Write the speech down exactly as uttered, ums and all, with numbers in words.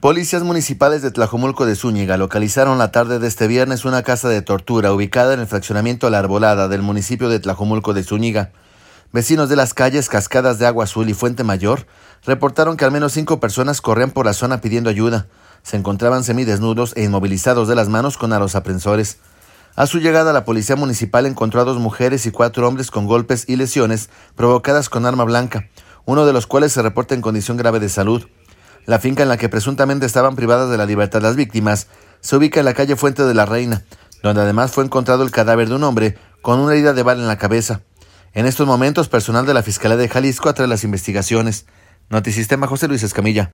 Policías municipales de Tlajomulco de Zúñiga localizaron la tarde de este viernes una casa de tortura ubicada en el fraccionamiento La Arbolada del municipio de Tlajomulco de Zúñiga. Vecinos de las calles Cascadas de Agua Azul y Fuente Mayor reportaron que al menos cinco personas corrían por la zona pidiendo ayuda. Se encontraban semidesnudos e inmovilizados de las manos con aros aprensores. A su llegada, la policía municipal encontró a dos mujeres y cuatro hombres con golpes y lesiones provocadas con arma blanca, uno de los cuales se reporta en condición grave de salud. La finca en la que presuntamente estaban privadas de la libertad las víctimas se ubica en la calle Fuente de la Reina, donde además fue encontrado el cadáver de un hombre con una herida de bala en la cabeza. En estos momentos, personal de la Fiscalía de Jalisco atrae las investigaciones. Notisistema, José Luis Escamilla.